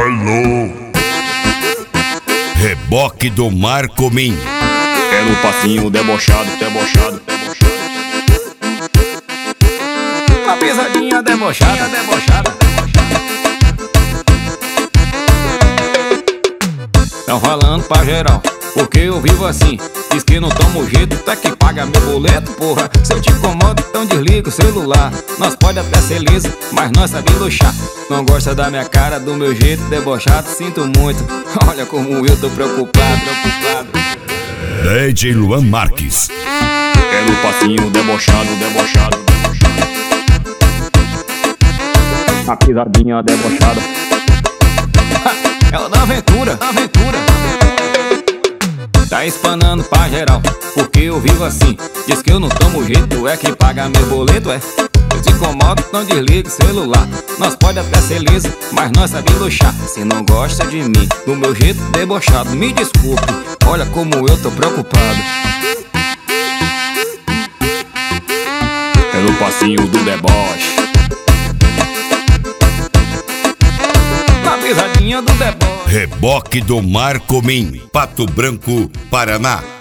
Alô. Reboque do Marco Min. É no passinho debochado, debochado, debochado. Uma pisadinha debochada, debochada. Tão falando pra geral, porque eu vivo assim. Diz que não tomo jeito, até que paga meu boleto, porra. Se eu te incomodo, então desliga o celular. Nós pode até ser liso, mas nós sabe luxar. Não gosta da minha cara, do meu jeito debochado, sinto muito. Olha como eu tô preocupado, preocupado. DJ Luan Marques. É no passinho debochado, debochado, debochado. Uma pisadinha debochada. É o da aventura, aventura. Tá espanando pra geral, porque eu vivo assim. Diz que eu não tomo jeito, é que paga meu boleto, é. Eu te incomodo, não desliga o celular. Nós pode até ser liso, mas nós sabe luxar. Se não gosta de mim, do meu jeito debochado, me desculpe, olha como eu tô preocupado. É no passinho do deboche. Na pisadinha do deboche. Reboque do Marco Min, Pato Branco, Paraná.